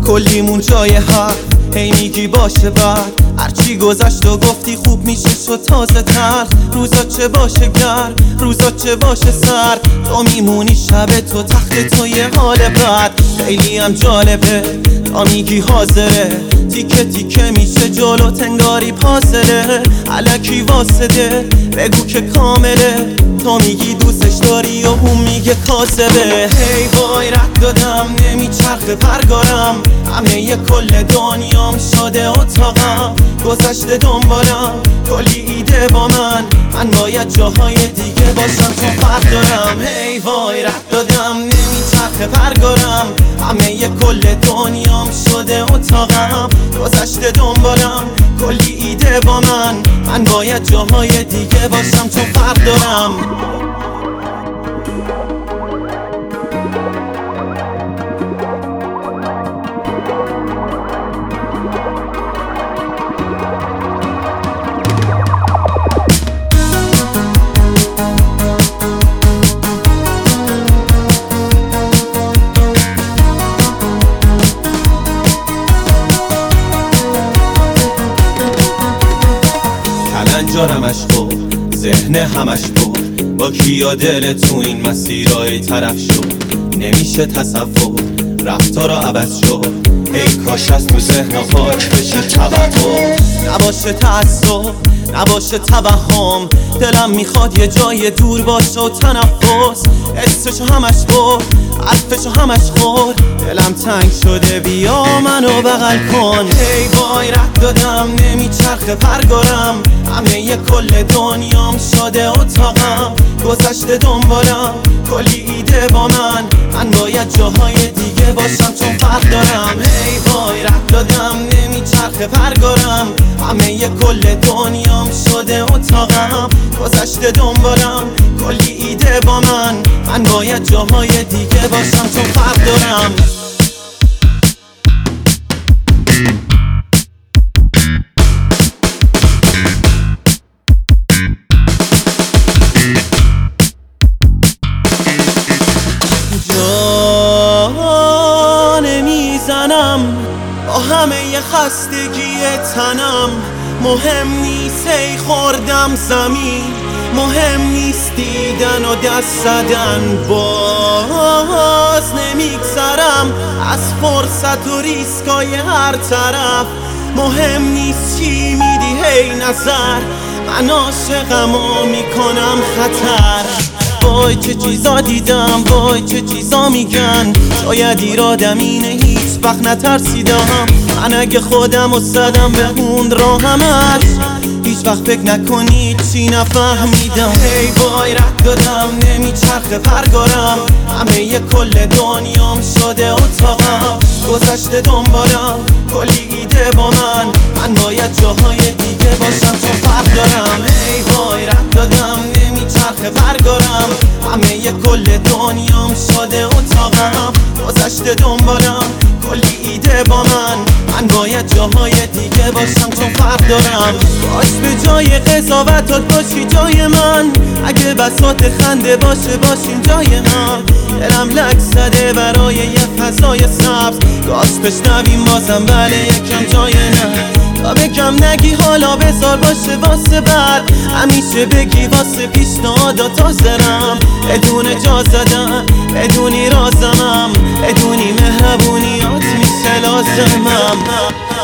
کلیمون جای حرف هی میگی باشه بعد هرچی گذشت و گفتی خوب میشه شد تازه تر. روزا چه باشه گرم روزا چه باشه سر تو میمونی شب تو تخت تو یه حال بد. خیلی هم جالبه تا میگی حاضره تیکه تیکه میشه جلو تنگاری پازله الکی واسده بگو که کامله تو میگی دوستش داری و اون میگه کاذبه. هی وای رد دادم نمیچرخه پرگارم همه یه کل دنیام شده اتاقم گذشته دنبالم کلی ایده با من باید جاهای دیگه باشم چون فرق دارم. هی وای رد دادم نمیچرخه پرگارم همه یه کل دنیام شده اتاقم گذشته دنبالم کلی ایده با من باید جاهای دیگه باشم چون فرق دارم. کلنجارمش خور ذهن همش پر با کیا دل تو این مسیرهای طرف شد نمیشه تصور رفتارا عوض شد. ای کاش از تو ذهن خاک بشه توهم نباشه تعصب نباشه توهم دلم میخواد یه جای دور باشه و تنفس حسشو همش برد حرفشو همش خورد دلم تنگ شده بیا منو بغل کن. هی وای رد دادم نمیچرخه پرگارم همه یه کل دنیام شده اتاقم گذشته دنبالم کلی ایده با من باید جاهای دیگه باشم چون فرق دارم. هی وای رد دادم نمیچرخه پرگارم همه یه کل دنیام شده اتاقم گذشته دنبالم کلی ایده با من باید جاهای دیگه باشم چون فرق دارم. جانه میزنم با همه ی خستگی تنم مهم نیست ای خوردم زمین مهم نیست دیدن و دست زدن باز نمیگذرم از فرصت و ریسکای هر طرف مهم نیست چی میدی هی نظر من عاشقم و میکنم خطر. وای چه چیزا دیدم وای چه چیزا میگن شاید ایرادم اینه هیچ وقت نترسیدم من اگه خودم رو زدم به اون راهمت هیچ وقت فکر نکنید چی نفهمیدم. هی وای رد دادم نمیچرخه پرگارم همه یه کل دنیام شده اتاقم گذشته دنبالم کلی ایده با من باید جاهای دیگه باشم چون فرق دارم. هی وای رد دادم نمیچرخه پرگارم همه یه کل دنیام شده اتاقم گذشته دنبالم کلی ایده با من باید جاهای دیگه باشم چون فرق دارم. باش به جای قضاوتات باشی جای من اگه بساط خنده باشه باشیم جای هم دلم لک زده برای یه فضای سبز گاز بشنویم بازم بله یکم جای نه تا بگم نگی حالا بذار باشه واسه بعد همیشه بگی واسه پیشنهادات حاضرم بدون جا زدن بدونی رازمم بدونی مهربونیات میشه لازمم.